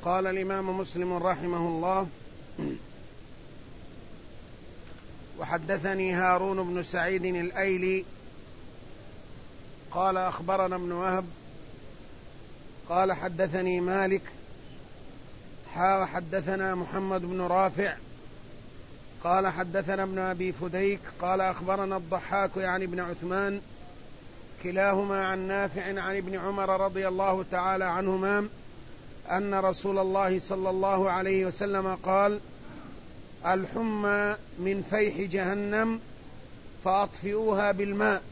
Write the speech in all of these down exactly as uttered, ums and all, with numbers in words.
قال الإمام مسلم رحمه الله: وحدثني هارون بن سعيد الأيلي قال أخبرنا ابن وهب قال حدثني مالك حا حدثنا محمد بن رافع قال حدثنا ابن أبي فديك قال أخبرنا الضحاك يعني ابن عثمان كلاهما عن نافع عن ابن عمر رضي الله تعالى عنهما أن رسول الله صلى الله عليه وسلم قال: الحمى من فيح جهنم فأطفئوها بالماء.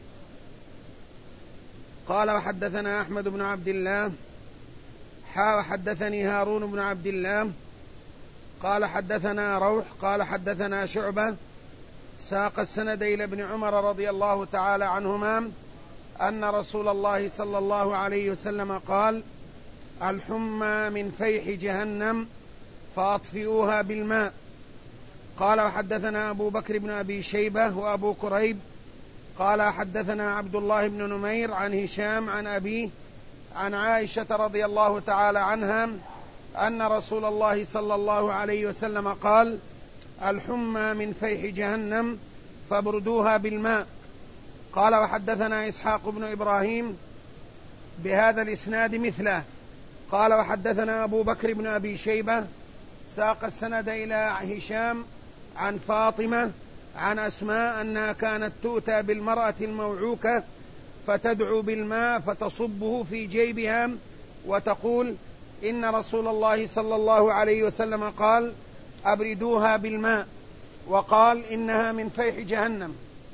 قال وحدثنا أحمد بن عبد الله حا وحدثني هارون بن عبد الله قال حدثنا روح قال حدثنا شعبة ساق السند إلى ابن عمر رضي الله تعالى عنهما أن رسول الله صلى الله عليه وسلم قال: الحمى من فيح جهنم فأطفئوها بالماء. قال وحدثنا أبو بكر بن أبي شيبة وأبو كريب قال حدثنا عبد الله بن نمير عن هشام عن أبيه عن عائشة رضي الله تعالى عنها أن رسول الله صلى الله عليه وسلم قال: الحمى من فيح جهنم فابردوها بالماء. قال وحدثنا إسحاق بن إبراهيم بهذا الإسناد مثله. قال وحدثنا أبو بكر بن أبي شيبة ساق السند إلى هشام عن فاطمة عن أسماء أنها كانت تؤتى بالمرأة الموعوكة فتدعو بالماء فتصبه في جيبها وتقول: إن رسول الله صلى الله عليه وسلم قال: أبردوها بالماء، وقال: إنها من فيح جهنم.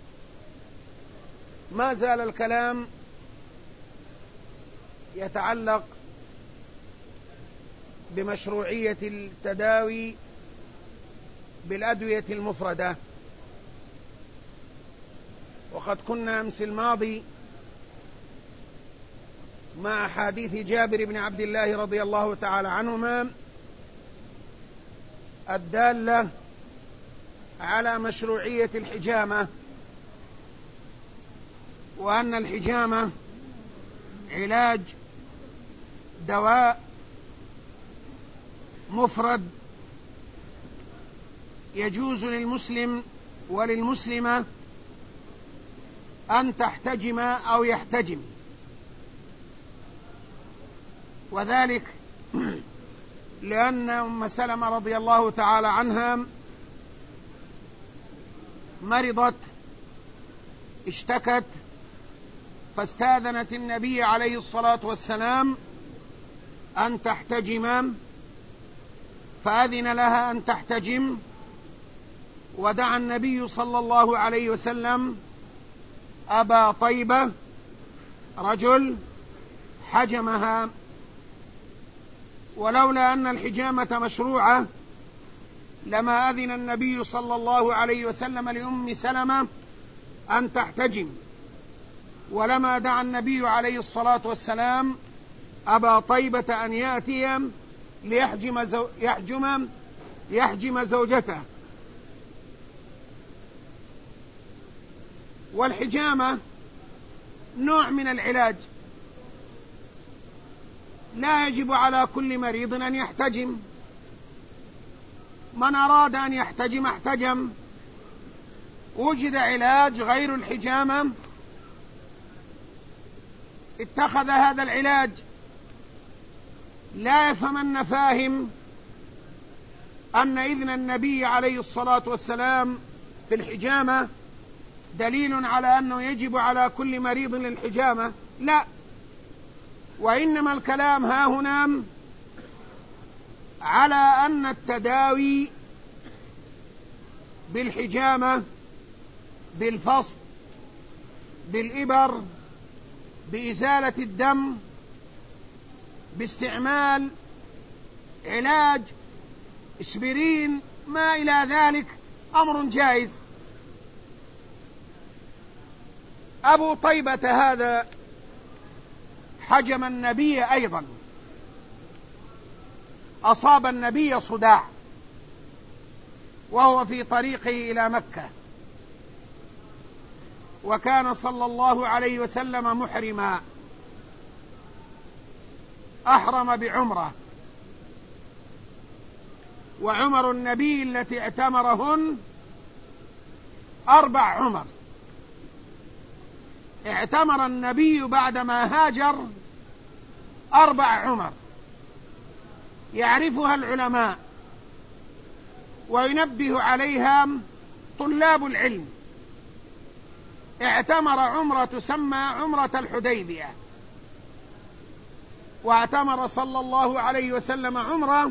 ما زال الكلام يتعلق بمشروعية التداوي بالأدوية المفردة، وقد كنا أمس الماضي مع حديث جابر بن عبد الله رضي الله تعالى عنهما الدالة على مشروعية الحجامة، وأن الحجامة علاج دواء مفرد يجوز للمسلم وللمسلمة أن تحتجم أو يحتجم، وذلك لأن أم سلمة رضي الله تعالى عنها مرضت اشتكت فاستاذنت النبي عليه الصلاة والسلام أن تحتجم، فأذن لها أن تحتجم، ودعا النبي صلى الله عليه وسلم أبا طيبة رجل حجمها. ولولا أن الحجامة مشروعة لما أذن النبي صلى الله عليه وسلم لأم سلمة أن تحتجم، ولما دعا النبي عليه الصلاة والسلام أبا طيبة أن يأتي ليحجم زو... يحجم... يحجم زوجته. والحجامة نوع من العلاج، لا يجب على كل مريض أن يحتجم، من أراد أن يحتجم احتجم. وجد علاج غير الحجامة اتخذ هذا العلاج. لا يفهمن فاهم أن إذن النبي عليه الصلاة والسلام في الحجامة دليل على أنه يجب على كل مريض للحجامة، لا، وإنما الكلام ها هنا على أن التداوي بالحجامة بالفصل بالإبر بإزالة الدم باستعمال علاج اسبرين ما إلى ذلك أمر جائز. أبو طيبة هذا حجم النبي أيضا، أصاب النبي صداع وهو في طريقه إلى مكة، وكان صلى الله عليه وسلم محرما، أحرم بعمرة، وعمر النبي التي اعتمرهن أربع عمر. اعتمر النبي بعدما هاجر أربع عمر يعرفها العلماء وينبه عليها طلاب العلم. اعتمر عمرة تسمى عمرة الحديبية، واعتمر صلى الله عليه وسلم عمرة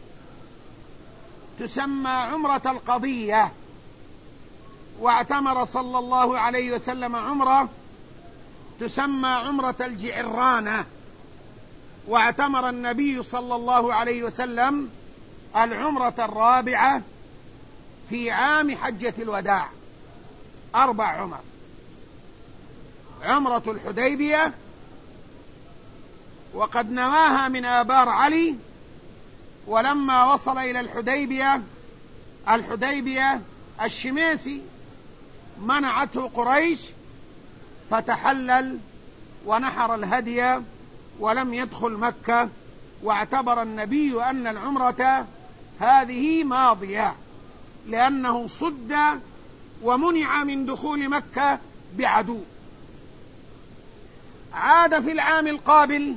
تسمى عمرة القضية، واعتمر صلى الله عليه وسلم عمرة تسمى عمرة الجعرانة، واعتمر النبي صلى الله عليه وسلم العمرة الرابعة في عام حجة الوداع. أربع عمر: عمرة الحديبية، وقد نواها من آبار علي، ولما وصل إلى الحديبية الحديبية الشميسي منعته قريش فتحلل ونحر الهدي ولم يدخل مكة، واعتبر النبي أن العمرة هذه ماضية لأنه صد ومنع من دخول مكة بعدو. عاد في العام القابل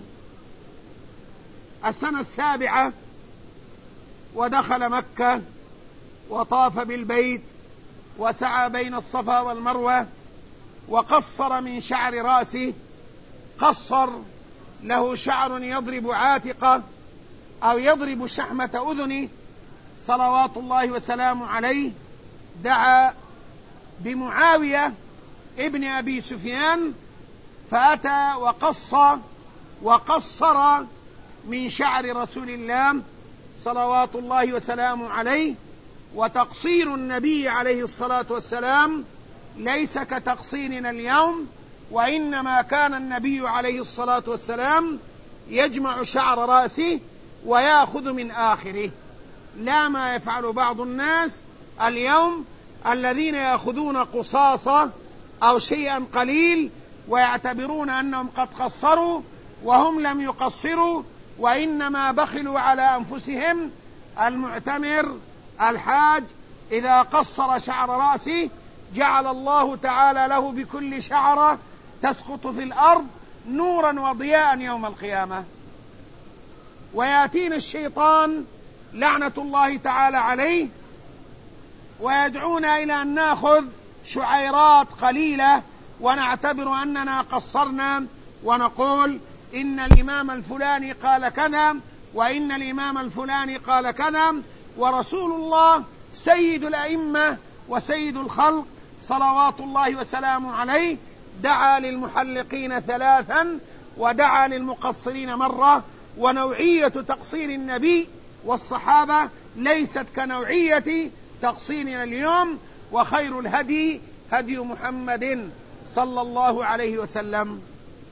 السنة السابعة ودخل مكة وطاف بالبيت وسعى بين الصفا والمروة وقصر من شعر رأسه. قصر له شعر يضرب عاتقه أو يضرب شحمة أذنه صلوات الله وسلامه عليه. دعا بمعاوية ابن أبي سفيان فأتى وقص وقصر من شعر رسول الله صلوات الله وسلامه عليه. وتقصير النبي عليه الصلاة والسلام ليس كتقصيرنا اليوم، وإنما كان النبي عليه الصلاة والسلام يجمع شعر رأسه ويأخذ من آخره، لا ما يفعل بعض الناس اليوم الذين يأخذون قصاصة أو شيئا قليل ويعتبرون أنهم قد قصروا وهم لم يقصروا، وإنما بخلوا على أنفسهم. المعتمر الحاج إذا قصر شعر رأسه جعل الله تعالى له بكل شعرة تسقط في الأرض نورا وضياء يوم القيامة. ويأتينا الشيطان لعنة الله تعالى عليه ويدعونا إلى أن نأخذ شعيرات قليلة ونعتبر أننا قصرنا ونقول إن الإمام الفلاني قال كذا وإن الإمام الفلاني قال كذا، ورسول الله سيد الأئمة وسيد الخلق صلوات الله وسلامه عليه دعا للمحلقين ثلاثا ودعا للمقصرين مرة. ونوعية تقصير النبي والصحابة ليست كنوعية تقصيرنا اليوم، وخير الهدي هدي محمد صلى الله عليه وسلم.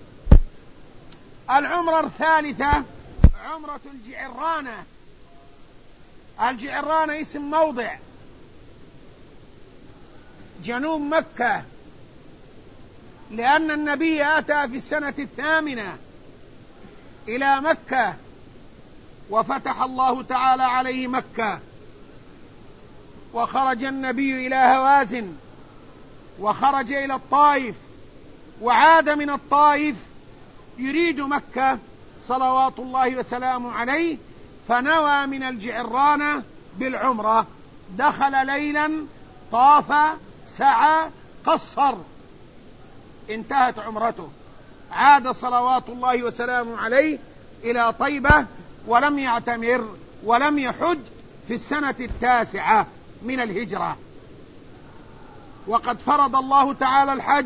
العمرة الثالثة عمرة الجعرانة. الجعرانة اسم موضع جنوب مكة، لأن النبي أتى في السنة الثامنة إلى مكة وفتح الله تعالى عليه مكة، وخرج النبي إلى هوازن وخرج إلى الطائف وعاد من الطائف يريد مكة صلوات الله وسلامه عليه، فنوى من الجعرانة بالعمرة. دخل ليلا طاف سعى قصر، انتهت عمرته. عاد صلوات الله وسلامه عليه إلى طيبة ولم يعتمر ولم يحج في السنة التاسعة من الهجرة. وقد فرض الله تعالى الحج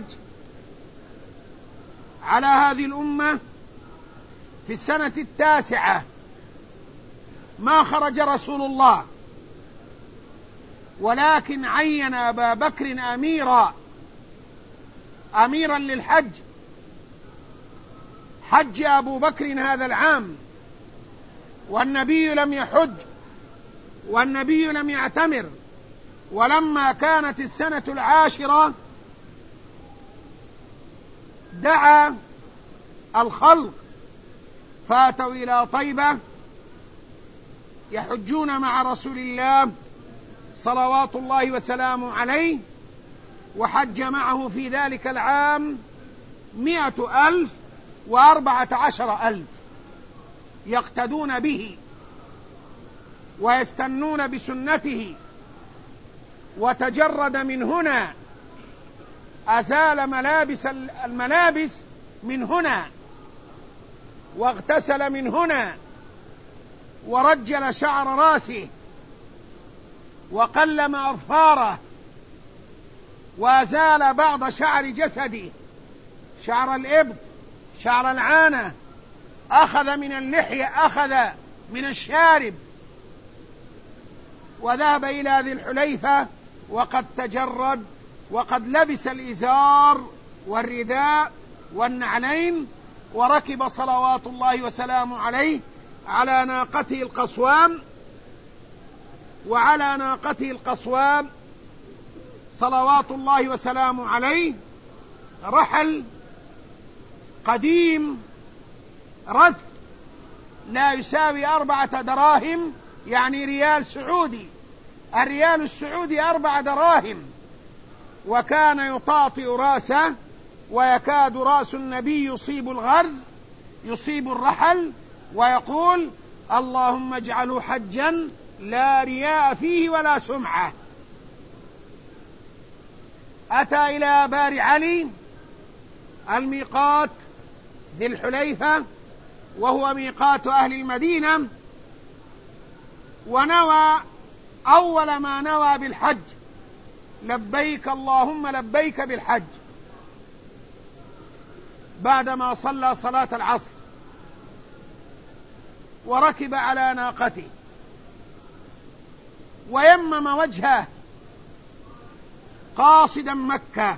على هذه الأمة في السنة التاسعة. ما خرج رسول الله، ولكن عين أبا بكر أميرا أميرا للحج. حج أبو بكر هذا العام والنبي لم يحج والنبي لم يعتمر. ولما كانت السنة العاشرة دعا الخلق فاتوا إلى طيبة يحجون مع رسول الله صلوات الله وسلامه عليه، وحج معه في ذلك العام مئة ألف وأربعة عشر ألف يقتدون به ويستنون بسنته. وتجرد من هنا، أزال ملابس الملابس من هنا، واغتسل من هنا، ورجل شعر راسه، وقلم أظفاره، وأزال بعض شعر جسده، شعر الإبط، شعر العانة، أخذ من اللحية، أخذ من الشارب، وذهب إلى ذي الحليفة وقد تجرد، وقد لبس الإزار والرداء والنعلين، وركب صلوات الله وسلامه عليه على ناقته القصوام، وعلى ناقته القصوام صلوات الله وسلامه عليه رحل قديم رث لا يساوي أربعة دراهم، يعني ريال سعودي، الريال السعودي أربع دراهم. وكان يطاطئ راسه، ويكاد رأس النبي يصيب الغرز، يصيب الرحل، ويقول: اللهم اجعله حجا لا رياء فيه ولا سمعة. أتى إلى بار علي الميقات ذي الحليفة، وهو ميقات أهل المدينة، ونوى أول ما نوى بالحج: لبيك اللهم لبيك بالحج، بعدما صلى صلاة العصر، وركب على ناقته ويمم وجهه قاصدا مكة.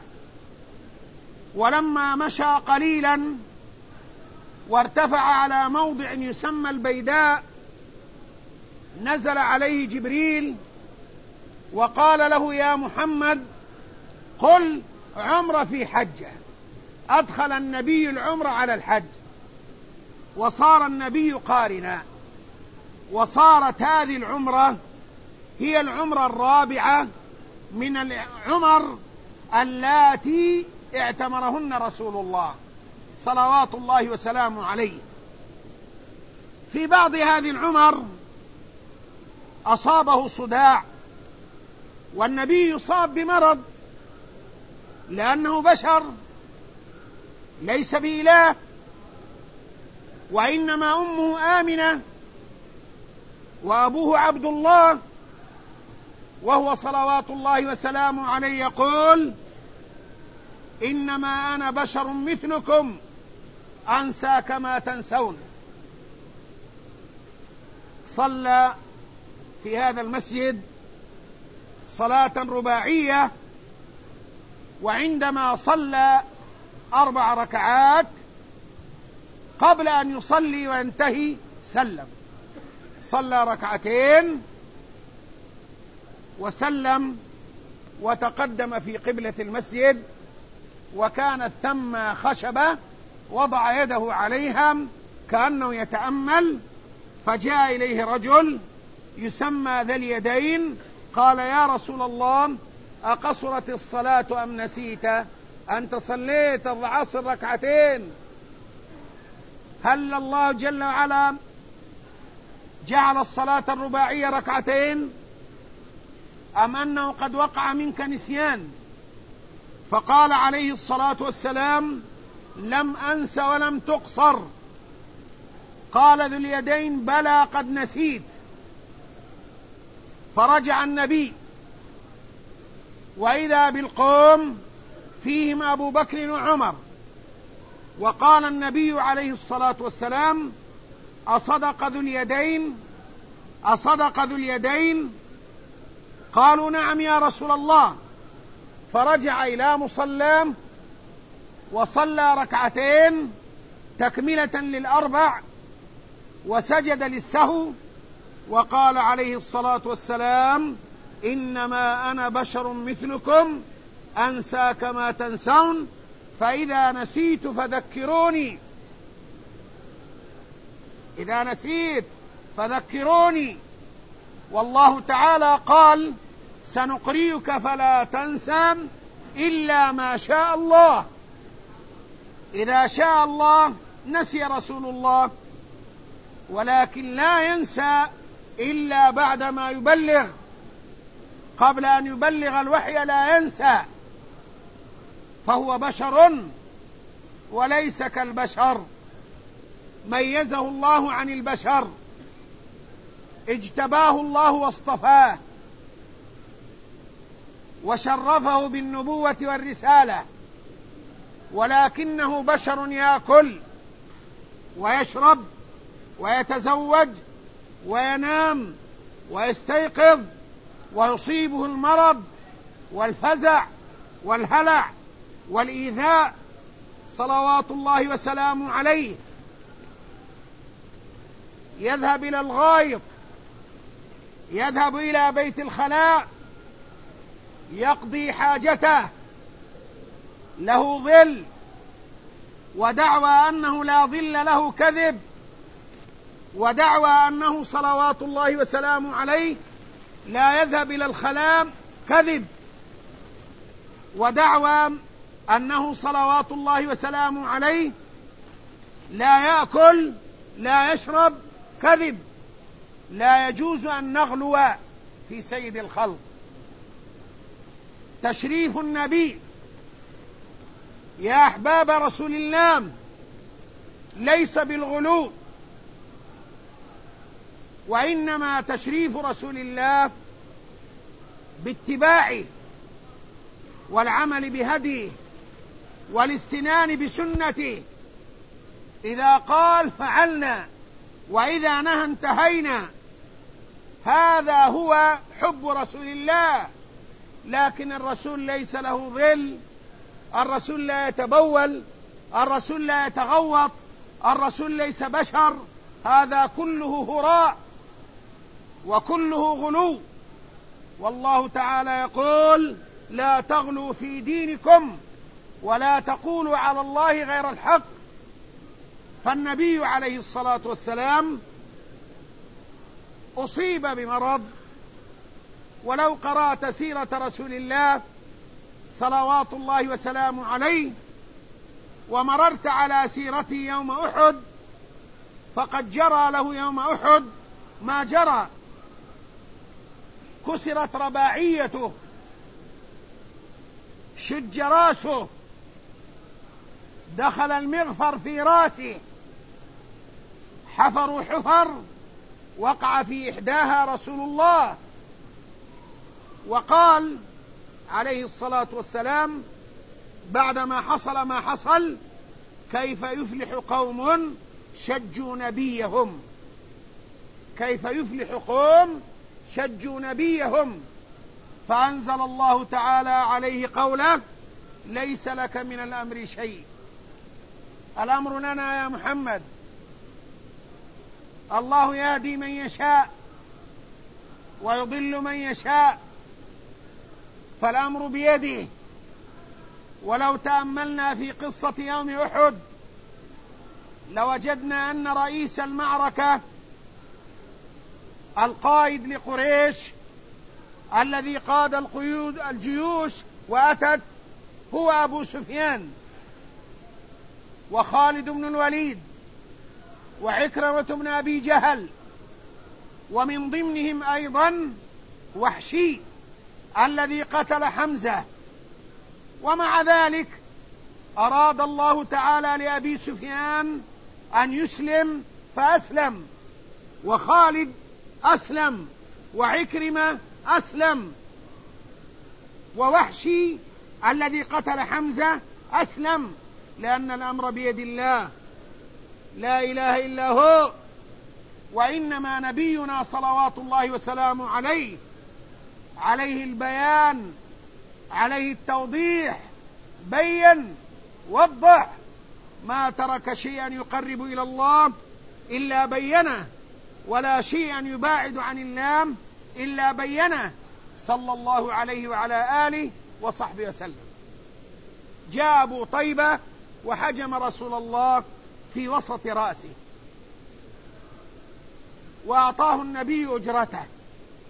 ولما مشى قليلا وارتفع على موضع يسمى البيداء، نزل عليه جبريل وقال له: يا محمد قل عمرة في حجة. أدخل النبي العمرة على الحج، وصار النبي قارنا، وصارت هذه العمرة هي العمرة الرابعة من العمر اللاتي اعتمرهن رسول الله صلوات الله وسلامه عليه. في بعض هذه العمر أصابه صداع، والنبي يصاب بمرض لأنه بشر ليس بإله، وإنما أمه آمنة وأبوه عبد الله، وهو صلوات الله وسلامه عليه يقول: إنما أنا بشر مثلكم أنسى كما تنسون. صلى في هذا المسجد صلاة رباعية، وعندما صلى أربع ركعات قبل أن يصلي وينتهي سلم، صلى ركعتين وسلم، وتقدم في قبلة المسجد، وكانت ثم خشبة وضع يده عليها كأنه يتأمل، فجاء إليه رجل يسمى ذا اليدين، قال: يا رسول الله، أقصرت الصلاة أم نسيت؟ أنت صليت العصر ركعتين، هل الله جل وعلا جعل الصلاة الرباعية ركعتين أم أنه قد وقع منك نسيان؟ فقال عليه الصلاة والسلام: لم أنس ولم تقصر. قال ذو اليدين: بلى قد نسيت. فرجع النبي، وإذا بالقوم فيهم أبو بكر وعمر، وقال النبي عليه الصلاة والسلام: أصدق ذو اليدين؟ أصدق ذو اليدين؟ قالوا: نعم يا رسول الله. فرجع إلى مصلاه وصلى ركعتين تكملة للأربع، وسجد للسهو، وقال عليه الصلاة والسلام: إنما أنا بشر مثلكم أنسى كما تنسون، فإذا نسيت فذكروني، إذا نسيت فذكروني. والله تعالى قال سنقرئك فلا تنسى إلا ما شاء الله. إذا شاء الله نسي رسول الله، ولكن لا ينسى إلا بعدما يبلغ. قبل أن يبلغ الوحي لا ينسى، فهو بشر وليس كالبشر، ميزه الله عن البشر، اجتباه الله واصطفاه وشرفه بالنبوة والرسالة، ولكنه بشر يأكل ويشرب ويتزوج وينام ويستيقظ، ويصيبه المرض والفزع والهلع والإيذاء صلوات الله وسلامه عليه. يذهب إلى الغائط، يذهب إلى بيت الخلاء، يقضي حاجته، له ظل، ودعوى أنه لا ظل له كذب، ودعوى أنه صلوات الله وسلامه عليه لا يذهب إلى الخلاء كذب، ودعوى أنه صلوات الله وسلامه عليه لا يأكل لا يشرب كذب. لا يجوز أن نغلو في سيد الخلق. تشريف النبي يا أحباب رسول الله ليس بالغلو، وإنما تشريف رسول الله باتباعه والعمل بهديه والاستنان بسنته. إذا قال فعلنا، وإذا نهى انتهينا. هذا هو حب رسول الله. لكن الرسول ليس له ظل، الرسول لا يتبول، الرسول لا يتغوط، الرسول ليس بشر. هذا كله هراء وكله غلو. والله تعالى يقول لا تغلوا في دينكم ولا تقولوا على الله غير الحق. فالنبي عليه الصلاة والسلام أصيب بمرض، ولو قرأت سيرة رسول الله صلوات الله وسلامه عليه ومررت على سيرته يوم أحد، فقد جرى له يوم أحد ما جرى. كسرت رباعيته، شج راسه، دخل المغفر في راسه، حفروا حفر وقع في إحداها رسول الله. وقال عليه الصلاة والسلام بعدما حصل ما حصل: كيف يفلح قوم شجوا نبيهم، كيف يفلح قوم شجوا نبيهم. فأنزل الله تعالى عليه قوله: ليس لك من الأمر شيء. الأمر لنا يا محمد. الله يهدي من يشاء ويضل من يشاء، فالأمر بيده. ولو تأملنا في قصة يوم أحد لوجدنا أن رئيس المعركة القائد لقريش الذي قاد القيود الجيوش وأتت هو أبو سفيان وخالد بن الوليد وعكرمة بن أبي جهل، ومن ضمنهم أيضا وحشي الذي قتل حمزة. ومع ذلك أراد الله تعالى لأبي سفيان أن يسلم فأسلم، وخالد أسلم، وعكرمة أسلم، ووحشي الذي قتل حمزة أسلم، لأن الأمر بيد الله لا إله إلا هو. وإنما نبينا صلوات الله وسلامه عليه عليه البيان، عليه التوضيح، بين وضح، ما ترك شيئا يقرب إلى الله إلا بينه، ولا شيئا يباعد عن الله إلا بينه، صلى الله عليه وعلى آله وصحبه وسلم. جاء أبو طيبة وحجم رسول الله في وسط رأسه، وأعطاه النبي أجرته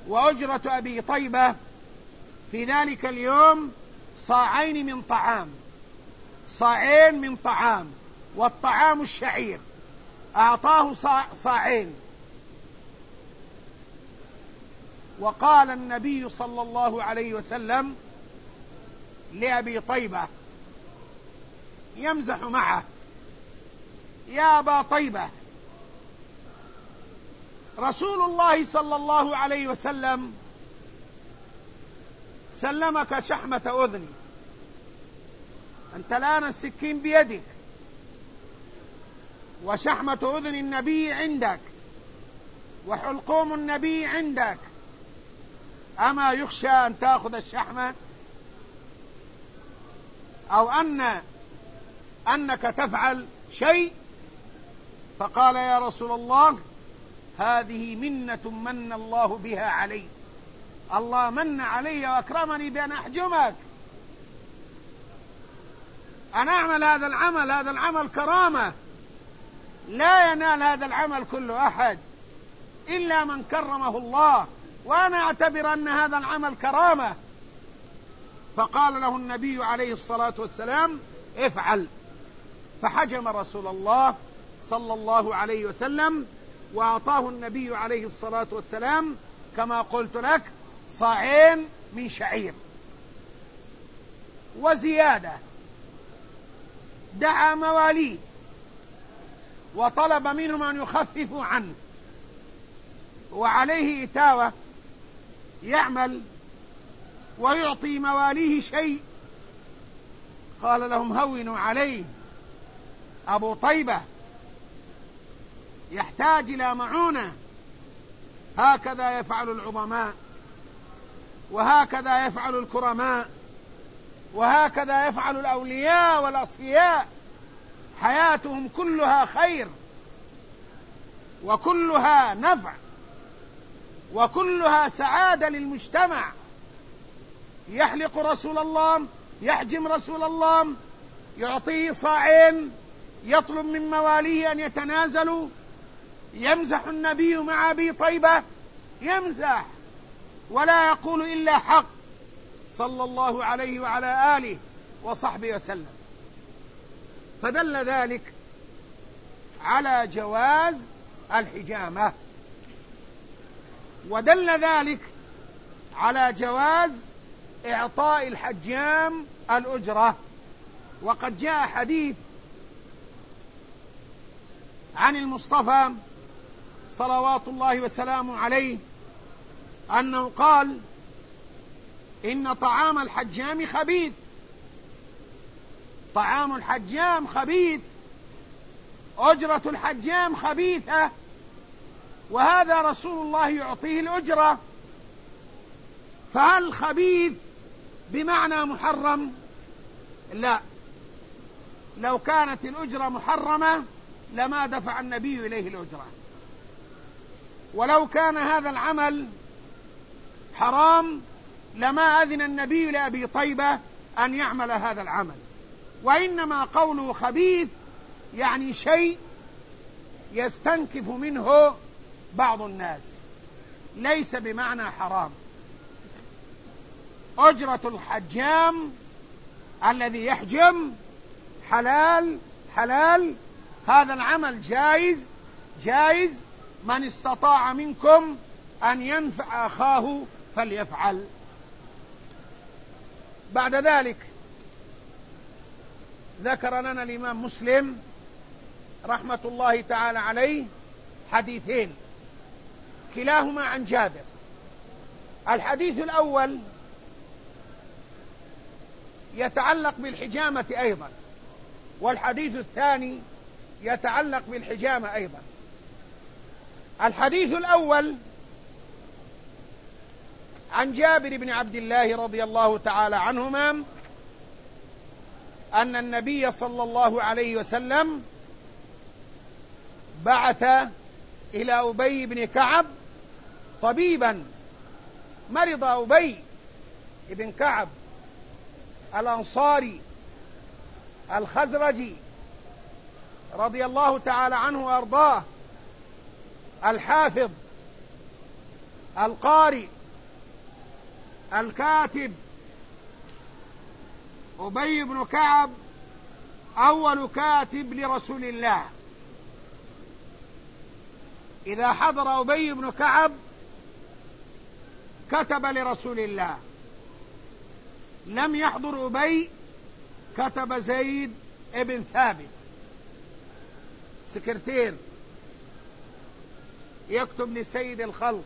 وأجرة أبي طيبة في ذلك اليوم صاعين من طعام، صاعين من طعام، والطعام الشعير، أعطاه صاعين. وقال النبي صلى الله عليه وسلم لأبي طيبة يمزح معه: يا أبا طيبة، رسول الله صلى الله عليه وسلم سلمك شحمة أذني، أنت الآن السكين بيدك وشحمة أذن النبي عندك وحلقوم النبي عندك، أما يخشى أن تأخذ الشحمة أو أن أنك تفعل شيء؟ فقال: يا رسول الله، هذه منة من الله بها علي، الله من علي وأكرمني بأن أحجمك، أن أعمل هذا العمل، هذا العمل كرامة، لا ينال هذا العمل كل أحد إلا من كرمه الله، وأنا أعتبر أن هذا العمل كرامة. فقال له النبي عليه الصلاة والسلام: افعل. فحجم رسول الله صلى الله عليه وسلم، وأعطاه النبي عليه الصلاة والسلام كما قلت لك صاعين من شعير وزيادة. دعا مواليه وطلب منهم أن يخففوا عنه، وعليه إتاوة يعمل ويعطي مواليه شيء. قال لهم: هونوا عليه، أبو طيبة يحتاج إلى معونة. هكذا يفعل العظماء، وهكذا يفعل الكرماء، وهكذا يفعل الأولياء والأصفياء، حياتهم كلها خير وكلها نفع وكلها سعادة للمجتمع. يحلق رسول الله، يحجم رسول الله، يعطيه صاعين، يطلب من مواليه أن يتنازلوا، يمزح النبي مع أبي طيبة، يمزح ولا يقول إلا حق صلى الله عليه وعلى آله وصحبه وسلم. فدل ذلك على جواز الحجامة، ودل ذلك على جواز إعطاء الحجام الأجرة. وقد جاء حديث عن المصطفى صلوات الله وسلامه عليه أنه قال: إن طعام الحجام خبيث، طعام الحجام خبيث، أجرة الحجام خبيثة، وهذا رسول الله يعطيه الأجرة. فهل خبيث بمعنى محرم؟ لا، لو كانت الأجرة محرمة لما دفع النبي إليه الأجرة، ولو كان هذا العمل حرام لما أذن النبي لأبي طيبة أن يعمل هذا العمل. وإنما قوله خبيث يعني شيء يستنكف منه بعض الناس، ليس بمعنى حرام. أجرة الحجام الذي يحجم حلال حلال، هذا العمل جائز جائز، من استطاع منكم أن ينفع أخاه فليفعل. بعد ذلك ذكر لنا الإمام مسلم رحمة الله تعالى عليه حديثين كلاهما عن جابر. الحديث الأول يتعلق بالحجامة أيضا، والحديث الثاني يتعلق بالحجامة أيضا. الحديث الأول عن جابر بن عبد الله رضي الله تعالى عنهما أن النبي صلى الله عليه وسلم بعث إلى أبي بن كعب طبيبا. مرض أبي بن كعب الأنصاري الخزرجي رضي الله تعالى عنه وأرضاه، الحافظ القارئ الكاتب أبي بن كعب أول كاتب لرسول الله. إذا حضر أبي بن كعب كتب لرسول الله، لم يحضر أبي كتب زيد ابن ثابت سكرتير يكتب لسيد الخلق،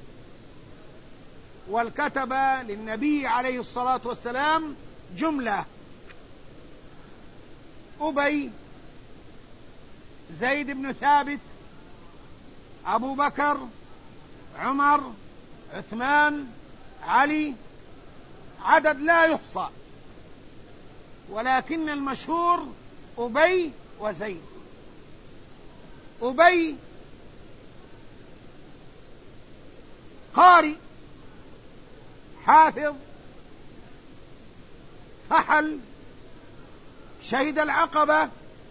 والكتبة للنبي عليه الصلاة والسلام جملة: أبي، زيد بن ثابت، أبو بكر، عمر، عثمان، علي، عدد لا يحصى، ولكن المشهور أبي وزيد. أبي قارئ حافظ فحل، شهد العقبة،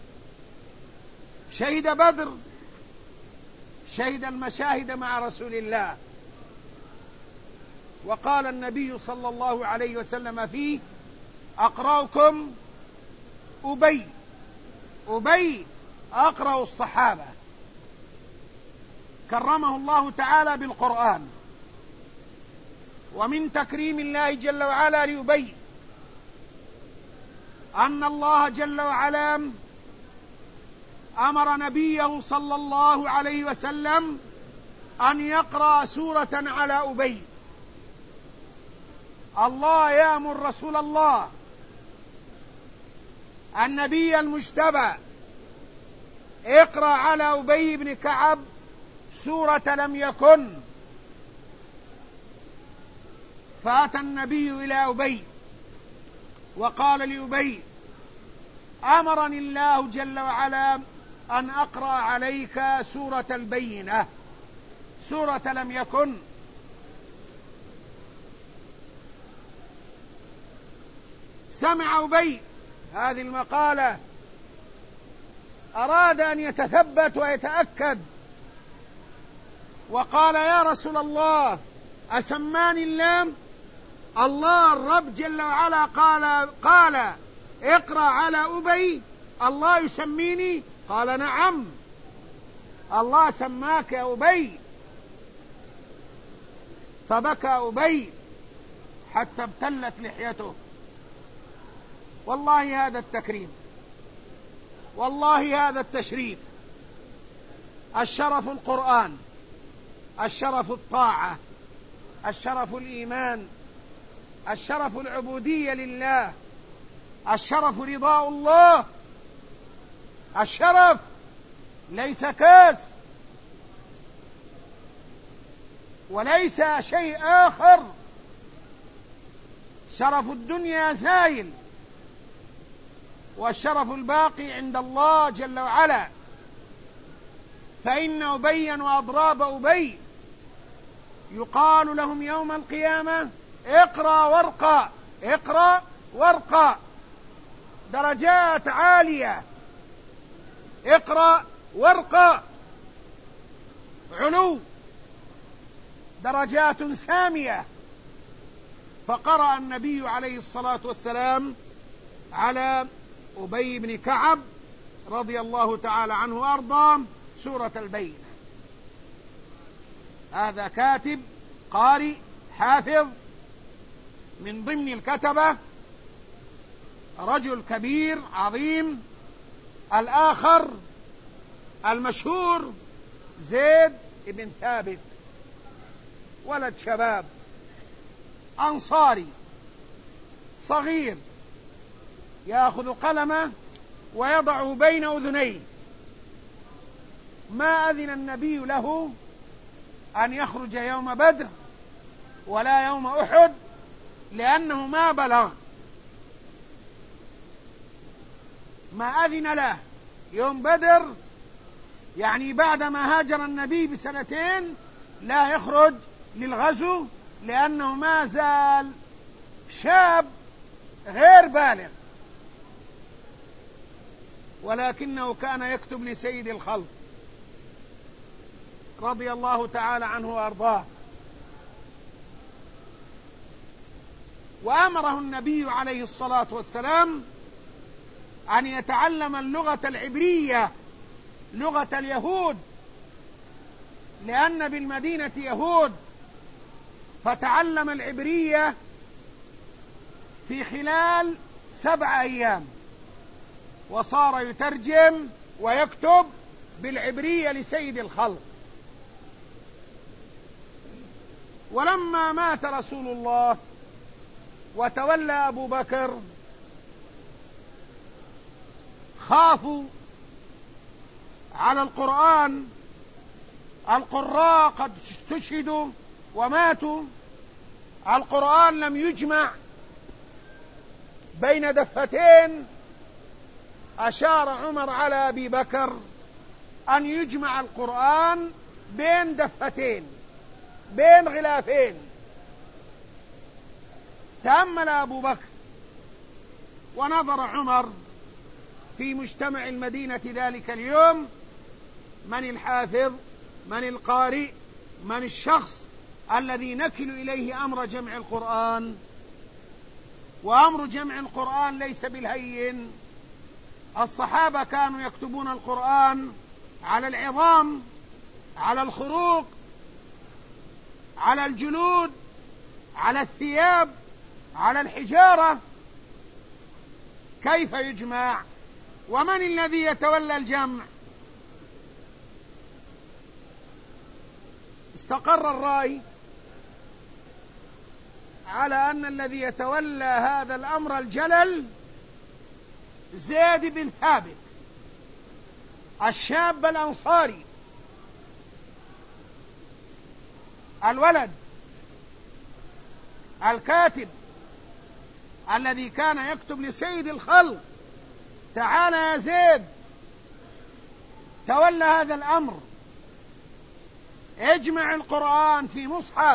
شهد بدر، شهد المشاهد مع رسول الله. وقال النبي صلى الله عليه وسلم فيه: أقرأكم أبي. أبي أقرأ الصحابة، كرمه الله تعالى بالقرآن. ومن تكريم الله جل وعلا لأبي أن الله جل وعلا أمر نبيه صلى الله عليه وسلم أن يقرأ سورة على أبي. الله يأمر رسول الله النبي المجتبى: اقرأ على أبي بن كعب سورة لم يكن. فأتى النبي إلى أبي وقال لأبي: أمرني الله جل وعلا أن أقرأ عليك سورة البينة، سورة لم يكن. سمع أبي هذه المقالة، أراد أن يتثبت ويتأكد، وقال: يا رسول الله، أسماني الله؟ الله الرب جل وعلا قال قال اقرأ على أبي، الله يسميني؟ قال: نعم، الله سماك يا أبي. فبكى أبي حتى ابتلت لحيته. والله هذا التكريم، والله هذا التشريف. الشرف القرآن، الشرف الطاعة، الشرف الإيمان، الشرف العبودية لله، الشرف رضاء الله. الشرف ليس كاس وليس شيء آخر. شرف الدنيا زائل، والشرف الباقي عند الله جل وعلا. فإن أبيا وأضراب أبي يقال لهم يوم القيامة: اقرأ وارقى، اقرأ وارقى، درجات عالية. اقرأ وارقى، علو، درجات سامية. فقرأ النبي عليه الصلاة والسلام على أبي بن كعب رضي الله تعالى عنه وأرضاه سورة البينة. هذا كاتب قارئ حافظ من ضمن الكتبة، رجل كبير عظيم. الآخر المشهور زيد بن ثابت، ولد شباب أنصاري صغير، يأخذ قلمه ويضعه بين أذنيه. ما أذن النبي له أن يخرج يوم بدر ولا يوم أحد، لأنه ما بلغ. ما أذن له يوم بدر، يعني بعدما هاجر النبي بسنتين، لا يخرج للغزو، لأنه ما زال شاب غير بالغ. ولكنه كان يكتب لسيد الخلق رضي الله تعالى عنه وأرضاه. وأمره النبي عليه الصلاة والسلام أن يتعلم اللغة العبرية لغة اليهود، لأن بالمدينة يهود، فتعلم العبرية في خلال سبع أيام، وصار يترجم ويكتب بالعبرية لسيد الخلق. ولما مات رسول الله وتولى أبو بكر خافوا على القرآن، القراء قد استشهدوا وماتوا، القرآن لم يجمع بين دفتين. أشار عمر على أبي بكر أن يجمع القرآن بين دفتين، بين غلافين. تأمل أبو بكر ونظر عمر في مجتمع المدينة ذلك اليوم، من الحافظ، من القارئ، من الشخص الذي نكل إليه أمر جمع القرآن. وأمر جمع القرآن ليس بالهين. الصحابة كانوا يكتبون القرآن على العظام، على الخروق، على الجلود، على الثياب، على الحجارة. كيف يجمع؟ ومن الذي يتولى الجمع؟ استقر الرأي على أن الذي يتولى هذا الأمر الجلل زيد بن ثابت الشاب الأنصاري، الولد الكاتب الذي كان يكتب لسيد الخلق. تعال يا زيد، تولى هذا الأمر، اجمع القرآن في مصحف.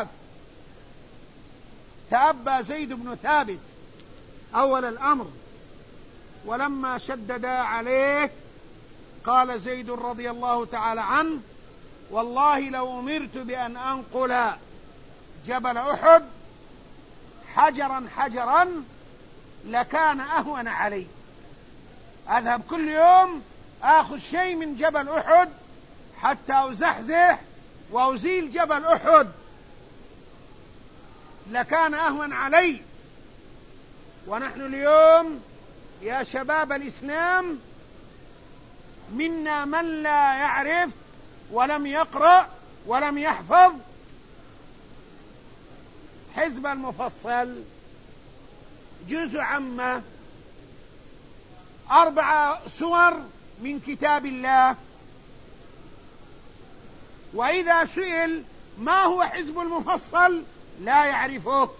تأبى زيد بن ثابت أول الأمر، ولما شددا عليه قال زيد رضي الله تعالى عنه: والله لو أمرت بأن أنقل جبل أحد حجرا حجرا لكان أهون علي. أذهب كل يوم آخذ شيء من جبل أحد حتى أزحزح وأزيل جبل أحد لكان أهون علي. ونحن اليوم يا شباب الإسلام منا من لا يعرف ولم يقرأ ولم يحفظ حزب المفصل، جزء عامة، أربع سور من كتاب الله. وإذا سئل ما هو حزب المفصل لا يعرفه،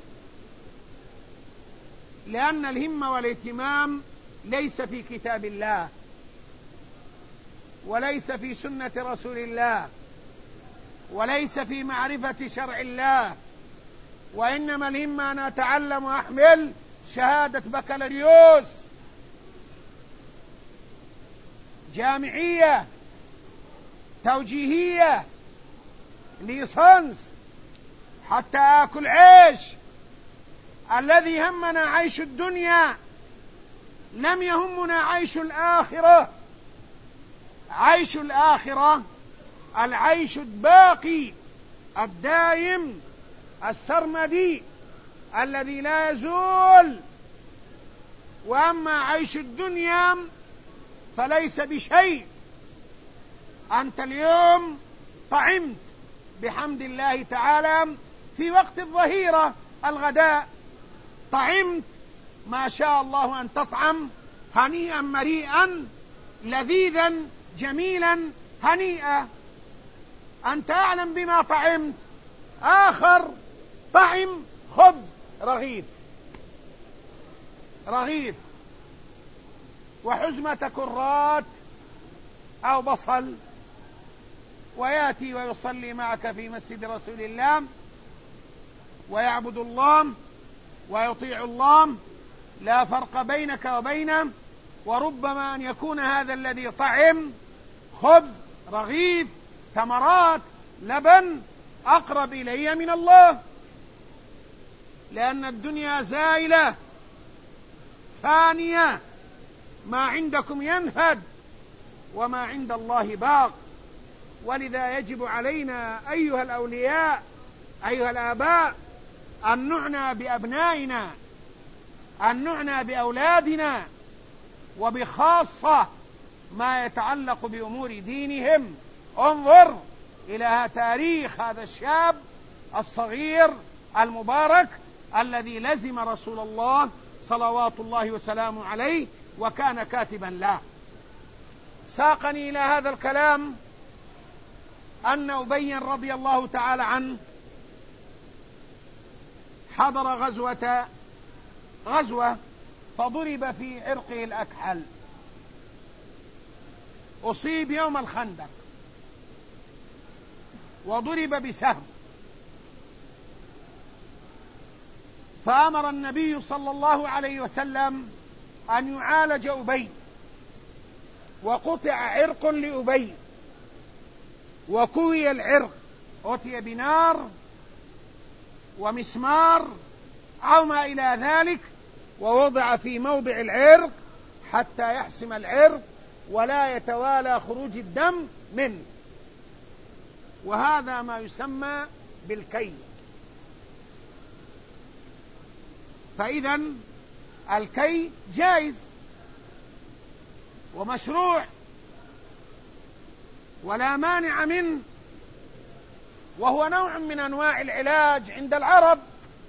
لأن الهمة والاهتمام ليس في كتاب الله وليس في سنة رسول الله وليس في معرفة شرع الله، وإنما الهمة أن أتعلم وأحمل شهادة بكالوريوس، جامعية، توجيهية، ليسانس، حتى آكل عيش. الذي همنا عيش الدنيا، لم يهمنا عيش الآخرة. عيش الآخرة العيش الباقي الدائم السرمدي الذي لا يزول. وأما عيش الدنيا فليس بشيء. أنت اليوم طعمت بحمد الله تعالى في وقت الظهيرة الغداء، طعمت ما شاء الله أن تطعم، هنيئا مريئا لذيذا جميلا هنيئا. أنت أعلم بما طعمت. آخر طعم خبز رغيف رغيف وحزمة كرات أو بصل، ويأتي ويصلي معك في مسجد رسول الله ويعبد الله ويطيع الله، لا فرق بينك وبينه. وربما أن يكون هذا الذي طعم خبز رغيف تمرات لبن أقرب إلي من الله. لأن الدنيا زائلة فانية، ما عندكم ينفد وما عند الله باق. ولذا يجب علينا أيها الأولياء أيها الآباء أن نعنى بأبنائنا، أن نعنى بأولادنا، وبخاصة ما يتعلق بأمور دينهم. انظر إلى تاريخ هذا الشاب الصغير المبارك الذي لزم رسول الله صلوات الله وسلامه عليه وكان كاتبا له. ساقني إلى هذا الكلام أن أبي رضي الله تعالى عنه حضر غزوة غزوة فضرب في عرقه الأكحل، أصيب يوم الخندق وضرب بسهم، فأمر النبي صلى الله عليه وسلم أن يعالج أبي، وقطع عرق لأبي وكوي العرق، أتي بنار ومسمار أو ما إلى ذلك ووضع في موضع العرق حتى يحسم العرق ولا يتوالى خروج الدم منه، وهذا ما يسمى بالكي. فإذا الكي جائز ومشروع ولا مانع منه، وهو نوع من أنواع العلاج عند العرب،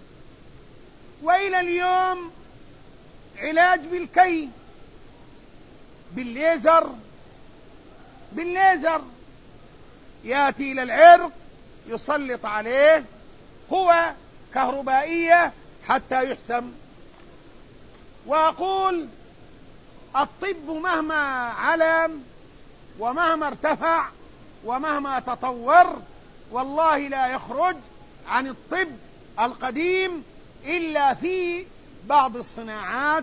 وإلى اليوم علاج بالكي، بالليزر بالليزر يأتي إلى العرق يسلط عليه قوى كهربائية حتى يحسم. وأقول الطب مهما علم ومهما ارتفع ومهما تطور والله لا يخرج عن الطب القديم إلا في بعض الصناعات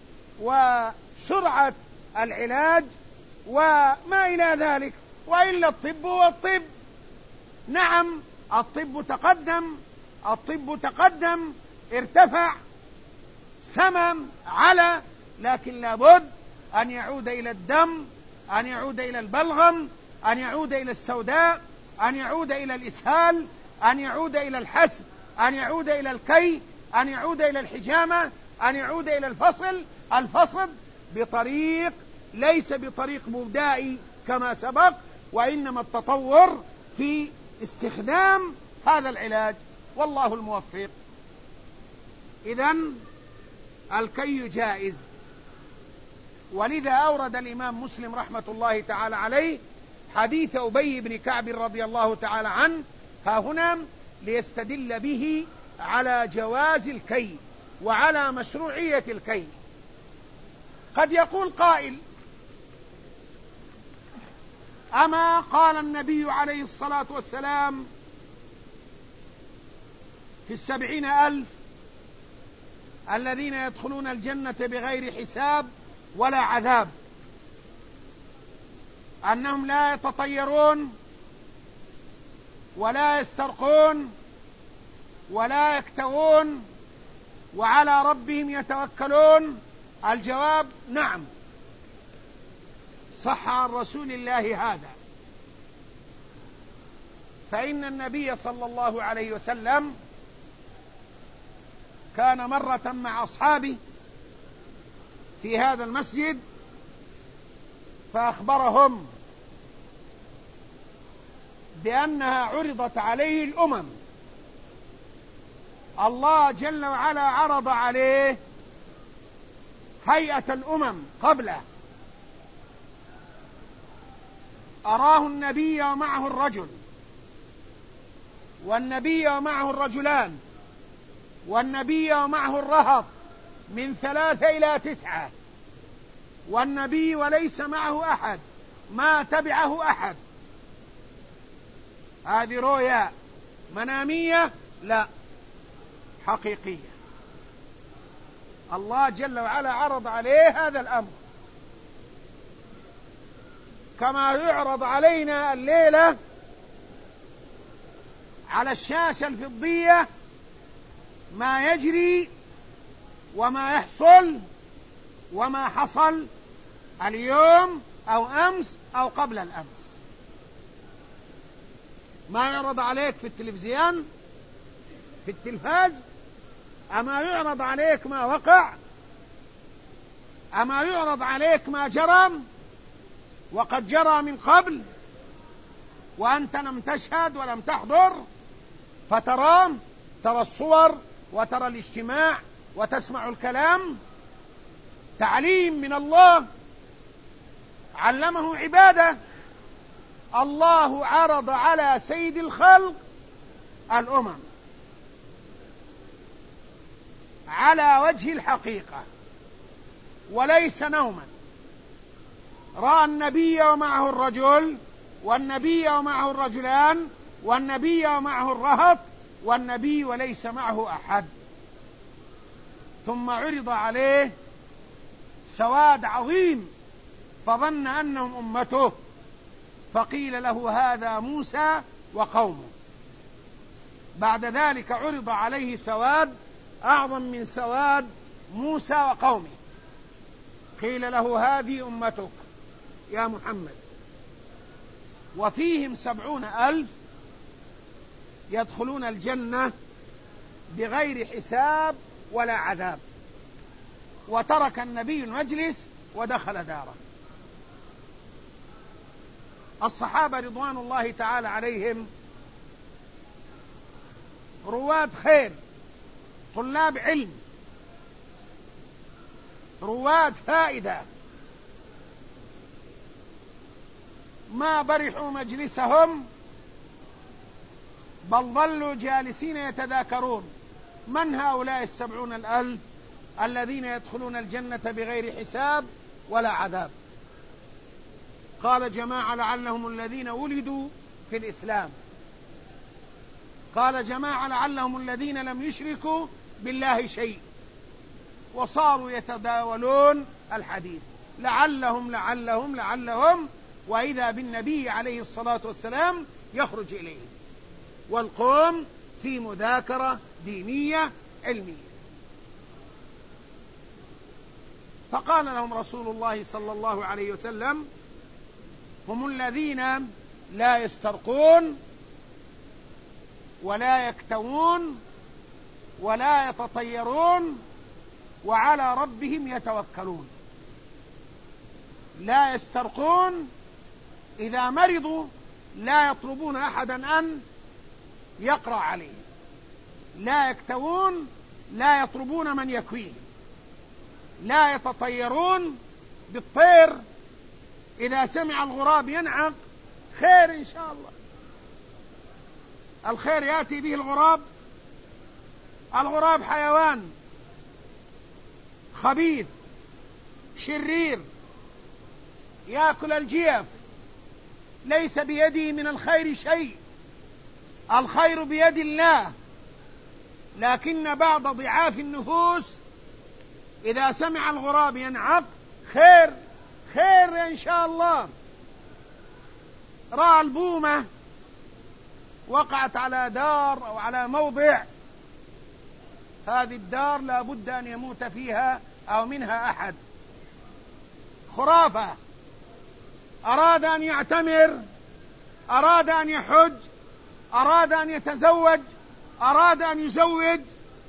وسرعة العلاج وما إلى ذلك، وإلا الطب هو الطب. نعم الطب تقدم، الطب تقدم ارتفع سمم على، لكن لابد أن يعود إلى الدم، أن يعود إلى البلغم، أن يعود إلى السوداء، أن يعود إلى الإسهال، أن يعود إلى الحسم، أن يعود إلى الكي، أن يعود إلى الحجامة، أن يعود إلى الفصل الفصد بطريق ليس بطريق مبدئي كما سبق، وإنما التطور في استخدام هذا العلاج، والله الموفق. إذن الكي جائز، ولذا أورد الإمام مسلم رحمة الله تعالى عليه حديث أبي بن كعب رضي الله تعالى عنه ها هنا ليستدل به على جواز الكي وعلى مشروعية الكي. قد يقول قائل: أما قال النبي عليه الصلاة والسلام في السبعين ألف الذين يدخلون الجنة بغير حساب ولا عذاب أنهم لا يتطيرون ولا يسترقون ولا يكتوون وعلى ربهم يتوكلون؟ الجواب: نعم، صح عن رسول الله هذا. فإن النبي صلى الله عليه وسلم كان مرة مع أصحابه في هذا المسجد فأخبرهم بأنها عرضت عليه الأمم، الله جل وعلا عرض عليه هيئة الأمم قبله، أراه النبي ومعه الرجل، والنبي ومعه الرجلان، والنبي ومعه الرهط من ثلاثة إلى تسعة، والنبي وليس معه أحد، ما تبعه أحد. هذه رؤيا منامية؟ لا، حقيقية. الله جل وعلا عرض عليه هذا الأمر كما يعرض علينا الليلة على الشاشة الفضية ما يجري وما يحصل وما حصل اليوم أو أمس أو قبل الأمس. ما يعرض عليك في التلفزيون في التلفاز، أما يعرض عليك ما وقع، أما يعرض عليك ما جرى وقد جرى من قبل وأنت لم تشهد ولم تحضر، فترى ترى الصور وترى الاجتماع وتسمع الكلام. تعليم من الله علمه عباده. الله عرض على سيد الخلق الأمم على وجه الحقيقة وليس نوما. رأى النبي ومعه الرجل، والنبي ومعه الرجلان، والنبي ومعه الرهط، والنبي وليس معه أحد. ثم عرض عليه سواد عظيم فظن أنهم أمته، فقيل له هذا موسى وقومه. بعد ذلك عرض عليه سواد أعظم من سواد موسى وقومه، قيل له هذه أمتك يا محمد، وفيهم سبعون ألف يدخلون الجنة بغير حساب ولا عذاب. وترك النبي المجلس ودخل داره. الصحابة رضوان الله تعالى عليهم رواد خير، طلاب علم، رواد فائدة، ما برحوا مجلسهم بل ظلوا جالسين يتذاكرون من هؤلاء السبعون الألف الذين يدخلون الجنة بغير حساب ولا عذاب. قال جماعة لعلهم الذين ولدوا في الإسلام، قال جماعة لعلهم الذين لم يشركوا بالله شيء، وصاروا يتداولون الحديث لعلهم لعلهم لعلهم، وإذا بالنبي عليه الصلاة والسلام يخرج إليه، والقوم في مذاكرة دينية علمية. فقال لهم رسول الله صلى الله عليه وسلم: هم الذين لا يسترقون ولا يكتوون ولا يتطيرون وعلى ربهم يتوكلون. لا يسترقون، إذا مرضوا لا يطلبون أحدا أن يقرأ عليه. لا يكتوون، لا يطلبون من يكويه. لا يتطيرون بالطير، إذا سمع الغراب ينعق خير إن شاء الله، الخير يأتي به الغراب. الغراب حيوان خبيث شرير يأكل الجيف، ليس بيده من الخير شيء، الخير بيد الله. لكن بعض ضعاف النفوس إذا سمع الغراب ينعق خير خير إن شاء الله. رأى البومة وقعت على دار أو على موضع، هذه الدار لا بد أن يموت فيها أو منها أحد. خرافة. أراد أن يعتمر، أراد أن يحج، أراد أن يتزوج، أراد أن يزوج،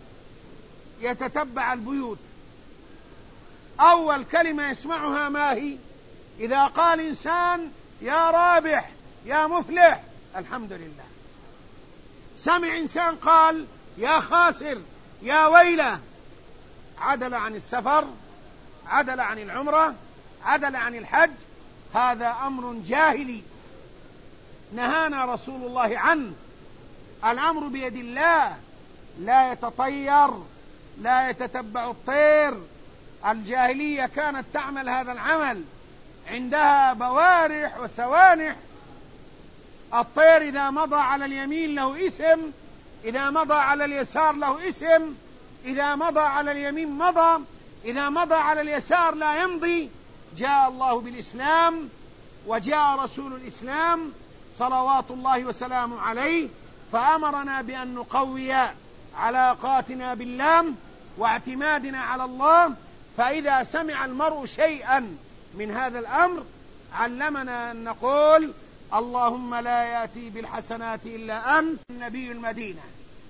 يتتبع البيوت. أول كلمة يسمعها ما هي؟ إذا قال إنسان يا رابح يا مفلح الحمد لله. سمع إنسان قال يا خاسر يا ويله، عدل عن السفر، عدل عن العمرة، عدل عن الحج. هذا أمر جاهلي نهانا رسول الله عنه. الأمر بيد الله، لا يتطير، لا يتتبع الطير. الجاهلية كانت تعمل هذا العمل، عندها بوارح وسوانح. الطير إذا مضى على اليمين له اسم، إذا مضى على اليسار له اسم، إذا مضى على اليمين مضى، إذا مضى على اليسار لا يمضي. جاء الله بالإسلام وجاء رسول الإسلام صلوات الله وسلامه عليه، فأمرنا بأن نقوي علاقاتنا بالله واعتمادنا على الله. فإذا سمع المرء شيئا من هذا الأمر علمنا أن نقول اللهم لا يأتي بالحسنات إلا أنت. نبي المدينة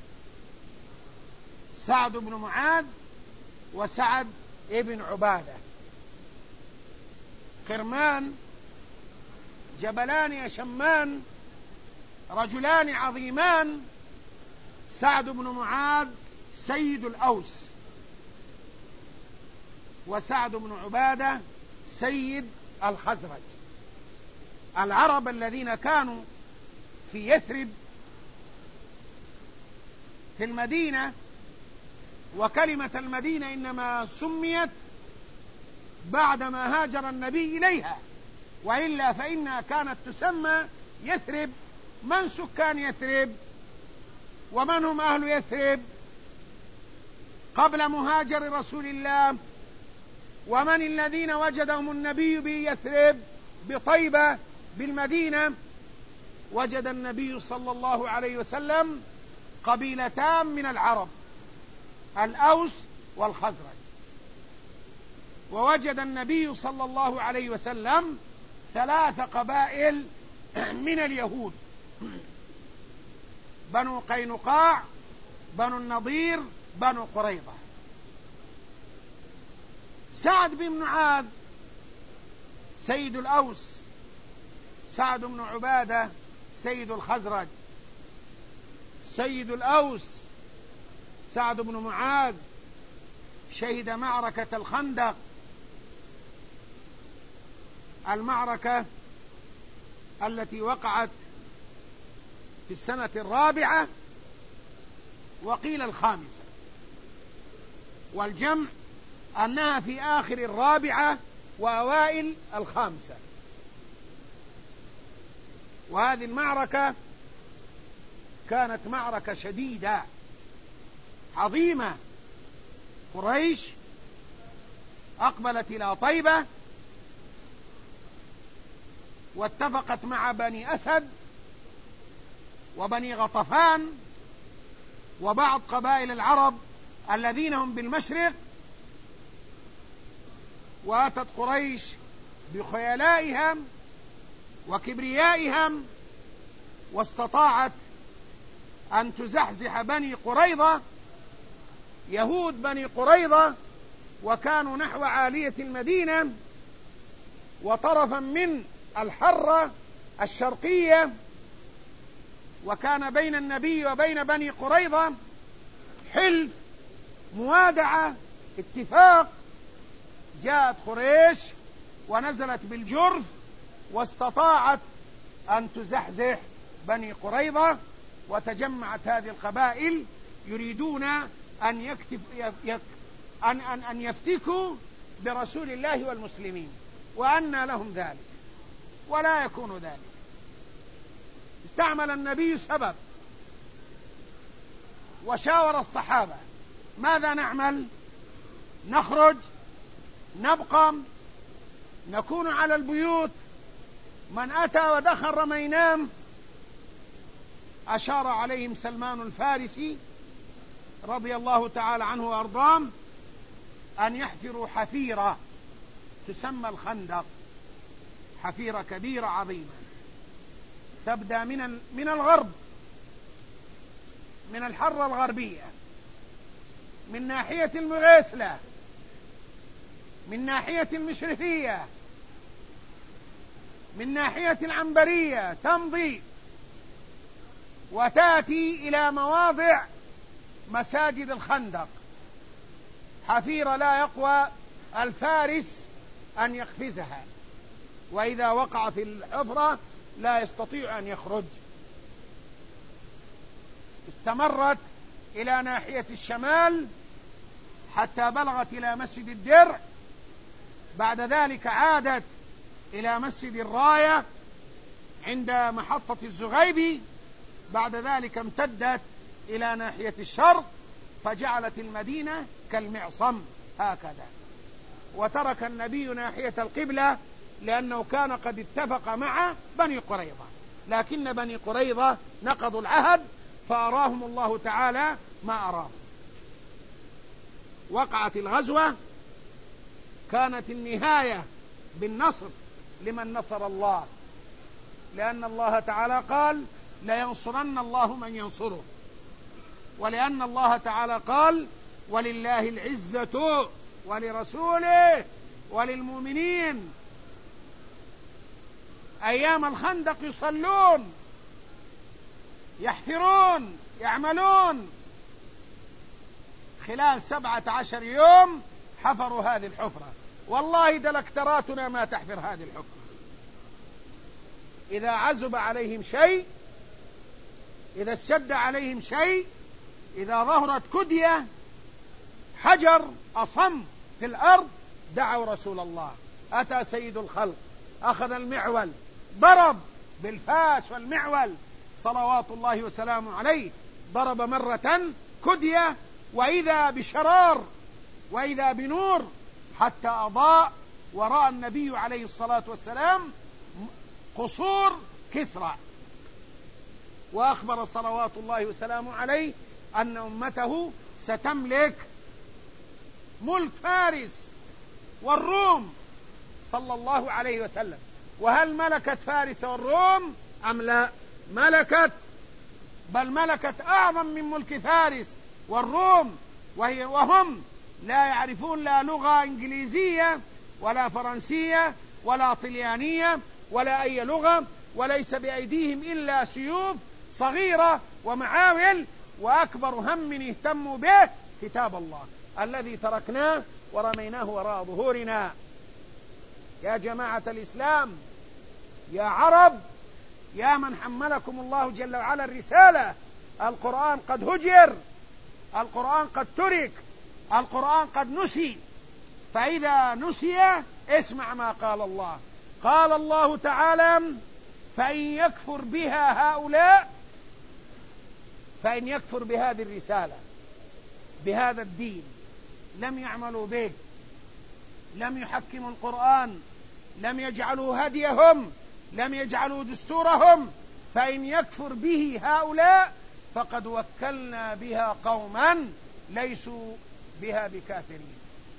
سعد بن معاذ وسعد ابن عبادة، قرمان جبلان يشمان، رجلان عظيمان. سعد بن معاذ سيد الأوس، وسعد بن عبادة سيد الخزرج. العرب الذين كانوا في يثرب في المدينة، وكلمة المدينة إنما سميت بعدما هاجر النبي إليها، وإلا فإنها كانت تسمى يثرب. من سكان يثرب ومن هم أهل يثرب قبل مهاجر رسول الله؟ ومن الذين وجدهم النبي بيثرب بطيبة بالمدينة؟ وجد النبي صلى الله عليه وسلم قبيلتان من العرب، الأوس والخزرج. ووجد النبي صلى الله عليه وسلم ثلاث قبائل من اليهود: بنو قينقاع، بنو النضير، بنو قريظة. سعد بن معاذ سيد الأوس، سعد بن عبادة سيد الخزرج. سيد الأوس سعد بن معاذ شهد معركة الخندق، المعركة التي وقعت في السنة الرابعة وقيل الخامسة، والجمع أنها في آخر الرابعة وأوائل الخامسة. وهذه المعركة كانت معركة شديدة عظيمة. قريش أقبلت إلى طيبة واتفقت مع بني أسد وبني غطفان وبعض قبائل العرب الذين هم بالمشرق، واتت قريش بخيلائهم وكبريائهم واستطاعت أن تزحزح بني قريظة، يهود بني قريظة، وكانوا نحو عالية المدينة وطرفا من الحرة الشرقية، وكان بين النبي وبين بني قريظة حلف، موادعة، اتفاق. جاءت قريش ونزلت بالجرف واستطاعت أن تزحزح بني قريظة، وتجمعت هذه القبائل يريدون أن, يكتف يك أن, أن, أن يفتكوا برسول الله والمسلمين، وأنى لهم ذلك ولا يكون ذلك. استعمل النبي سبب وشاور الصحابة: ماذا نعمل؟ نخرج؟ نبقى؟ نكون على البيوت؟ من أتى ودخل رميناه. أشار عليهم سلمان الفارسي رضي الله تعالى عنه وأرضاه أن يحفروا حفيرة تسمى الخندق، حفيرة كبيرة عظيمة تبدأ من من الغرب، من الحرة الغربية، من ناحية المغيسلة، من ناحية المشرفية، من ناحية العنبرية، تمضي وتأتي إلى مواضع مساجد الخندق. حفيرة لا يقوى الفارس أن يقفزها، وإذا وقع في الحفرة لا يستطيع أن يخرج. استمرت إلى ناحية الشمال حتى بلغت إلى مسجد الدرع، بعد ذلك عادت إلى مسجد الراية عند محطة الزغيبي، بعد ذلك امتدت إلى ناحية الشرق فجعلت المدينة كالمعصم هكذا. وترك النبي ناحية القبلة لأنه كان قد اتفق مع بني قريظة، لكن بني قريظة نقضوا العهد فأراهم الله تعالى ما أراه. وقعت الغزوة، كانت النهاية بالنصر لمن نصر الله، لأن الله تعالى قال لينصرن الله من ينصره، ولأن الله تعالى قال ولله العزة ولرسوله وللمؤمنين. أيام الخندق يصلون، يحفرون، يعملون، خلال سبعة عشر يوم حفروا هذه الحفرة. والله دلكتراتنا ما تحفر هذه الحفرة. إذا عزب عليهم شيء، إذا اشتد عليهم شيء، إذا ظهرت كدية، حجر أصم في الأرض، دعوا رسول الله. أتى سيد الخلق، أخذ المعول، ضرب بالفاس والمعول صلوات الله وسلامه عليه، ضرب مرة كدية، وإذا بشرار وإذا بنور حتى أضاء، ورأى النبي عليه الصلاة والسلام قصور كسرى، وأخبر صلوات الله وسلامه عليه أن أمته ستملك ملك فارس والروم صلى الله عليه وسلم. وهل ملكت فارس والروم أم لا؟ ملكت، بل ملكت أعظم من ملك فارس والروم، وهي وهم لا يعرفون لا لغة إنجليزية ولا فرنسية ولا طليانية ولا أي لغة، وليس بأيديهم إلا سيوف صغيرة ومعاول، وأكبر هم اهتموا به كتاب الله الذي تركناه ورميناه وراء ظهورنا. يا جماعة الإسلام، يا عرب، يا من حملكم الله جل وعلا الرسالة، القرآن قد هجر، القرآن قد ترك، القرآن قد نسي. فإذا نسي اسمع ما قال الله. قال الله تعالى فإن يكفر بها هؤلاء، فإن يكفر بهذه الرسالة، بهذا الدين، لم يعملوا به، لم يحكموا القرآن، لم يجعلوا هديهم، لم يجعلوا دستورهم، فإن يكفر به هؤلاء فقد وكلنا بها قوما ليسوا بها بكافرين.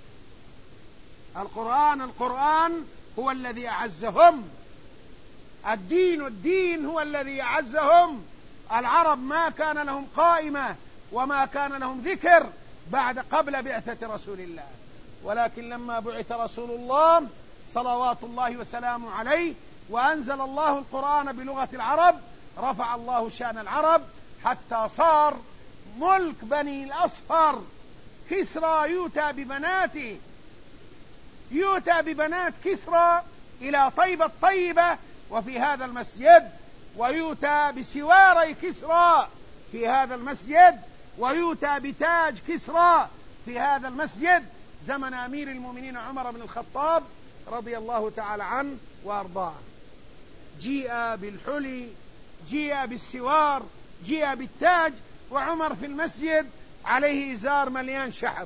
القرآن القرآن هو الذي أعزهم، الدين الدين هو الذي أعزهم. العرب ما كان لهم قائمة وما كان لهم ذكر بعد قبل بعثة رسول الله، ولكن لما بعث رسول الله صلوات الله وسلامه عليه وأنزل الله القرآن بلغة العرب، رفع الله شأن العرب حتى صار ملك بني الأصفر كسرى يؤتى ببناته، يؤتى ببنات كسرى إلى طيبة الطيبة وفي هذا المسجد، ويؤتى بسواري كسرى في هذا المسجد، ويؤتى بتاج كسرى في هذا المسجد زمن أمير المؤمنين عمر بن الخطاب رضي الله تعالى عنه وأرضاه. جيء بالحلي، جيء بالسوار، جيء بالتاج، وعمر في المسجد عليه إزار مليان شحم،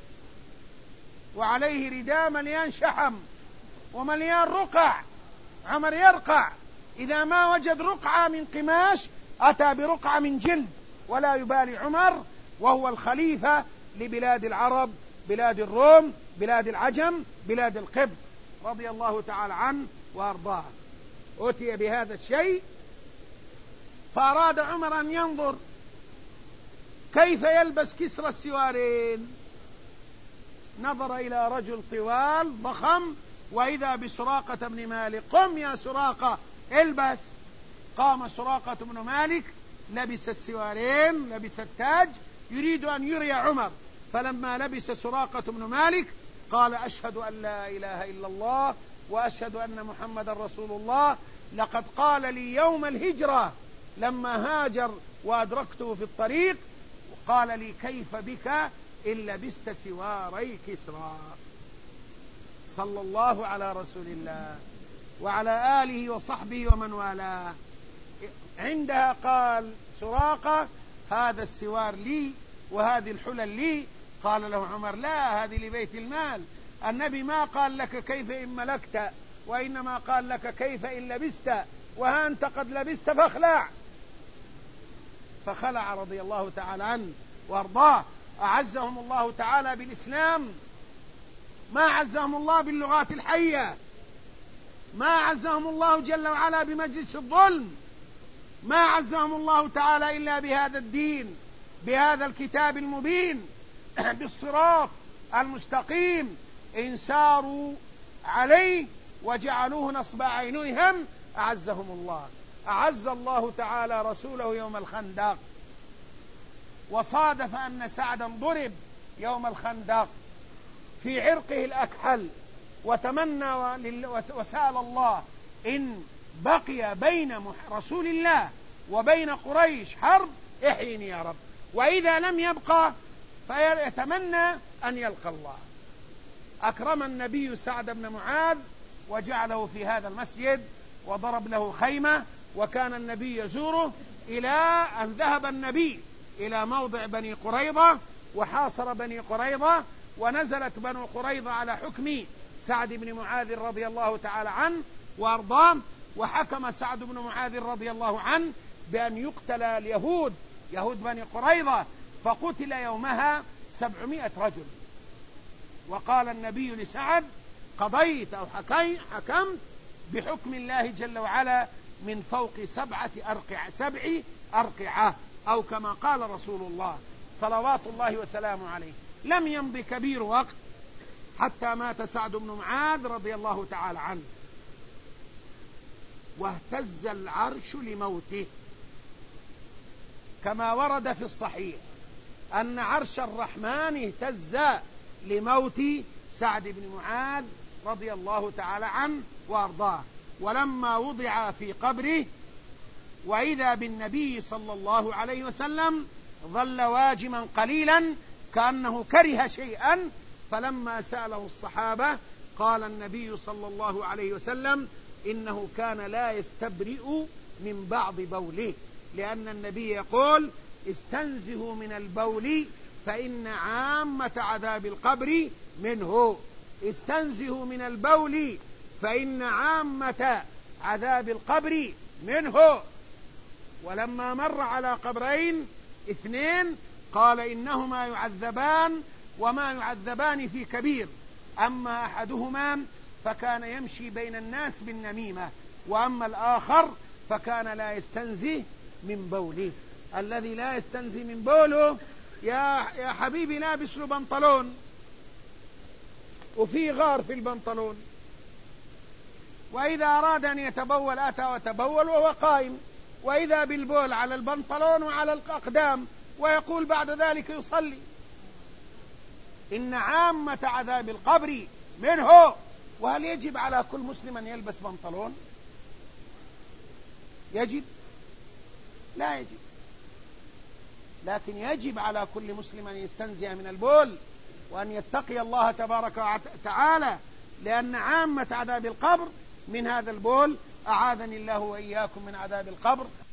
وعليه رداء مليان شحم ومليان رقع. عمر يرقع، إذا ما وجد رقعة من قماش أتى برقعة من جلد، ولا يبالي عمر، وهو الخليفة لبلاد العرب، بلاد الروم، بلاد العجم، بلاد القبط، رضي الله تعالى عنه وأرضاه. أتي بهذا الشيء، فأراد عمر أن ينظر كيف يلبس كسرى السوارين. نظر إلى رجل طوال ضخم، وإذا بسراقة بن مالك. قم يا سراقة البس. قام سراقة بن مالك، لبس السوارين، لبس التاج، يريد أن يري عمر. فلما لبس سراقة بن مالك قال أشهد أن لا إله إلا الله وأشهد أن محمد رسول الله. لقد قال لي يوم الهجرة لما هاجر وأدركته في الطريق، قال لي كيف بك إن لبست سواري كسرى. صلى الله على رسول الله وعلى آله وصحبه ومن والاه. عندها قال سراقة هذا السوار لي وهذه الحلل لي. قال له عمر لا، هذه لبيت المال. النبي ما قال لك كيف إن ملكت، وإنما قال لك كيف إن لبست، وها أنت قد لبست فاخلع. فخلع رضي الله تعالى عنه وارضاه. أعزهم الله تعالى بالإسلام، ما أعزهم الله باللغات الحية، ما أعزهم الله جل وعلا بمجلس الظلم، ما أعزهم الله تعالى إلا بهذا الدين، بهذا الكتاب المبين، بالصراط المستقيم. إن ساروا عليه وجعلوه نصب عينهم أعزهم الله. أعز الله تعالى رسوله يوم الخندق، وصادف أن سعدا ضرب يوم الخندق في عرقه الأكحل، وتمنى وسأل الله إن بقي بين رسول الله وبين قريش حرب احيني يا رب، وإذا لم يبقى فيتمنى أن يلقى الله. أكرم النبي سعد بن معاذ وجعله في هذا المسجد وضرب له خيمة، وكان النبي يزوره إلى أن ذهب النبي إلى موضع بني قريظة وحاصر بني قريظة، ونزلت بنو قريظة على حكم سعد بن معاذ رضي الله تعالى عنه وأرضاه. وحكم سعد بن معاذ رضي الله عنه بأن يقتل اليهود، يهود بني قريظة، فقتل يومها سبعمائة رجل. وقال النبي لسعد: قضيت أو حكمت بحكم الله جل وعلا من فوق سبعة أرقعة سبع أرقعة، أو كما قال رسول الله صلوات الله وسلامه عليه. لم يمض كبير وقت حتى مات سعد بن معاذ رضي الله تعالى عنه، واهتز العرش لموته، كما ورد في الصحيح أن عرش الرحمن اهتز لموت سعد بن معاذ رضي الله تعالى عنه وأرضاه. ولما وضع في قبره وإذا بالنبي صلى الله عليه وسلم ظل واجما قليلا كأنه كره شيئا، فلما سأله الصحابة قال النبي صلى الله عليه وسلم: إنه كان لا يستبرئ من بعض بوله، لأن النبي يقول: استنزهوا من البول فإن عامة عذاب القبر منه. استنزهوا من البول فإن عامة عذاب القبر منه. ولما مر على قبرين اثنين قال: إنهما يعذبان وما يعذبان في كبير، أما أحدهما فكان يمشي بين الناس بالنميمة، وأما الآخر فكان لا يستنزه من بوله. الذي لا يستنزه من بوله يا يا حبيبي لابس له بنطلون وفي غار في البنطلون، وإذا أراد أن يتبول أتى وتبول وهو قائم، وإذا بالبول على البنطلون وعلى الأقدام، ويقول بعد ذلك يصلي. إن عامة عذاب القبر منه. وهل يجب على كل مسلم أن يلبس بنطلون؟ يجب؟ لا يجب، لكن يجب على كل مسلم أن يستنزه من البول وأن يتقي الله تبارك وتعالى، لأن عامة عذاب القبر من هذا البول. أعاذني الله وإياكم من عذاب القبر.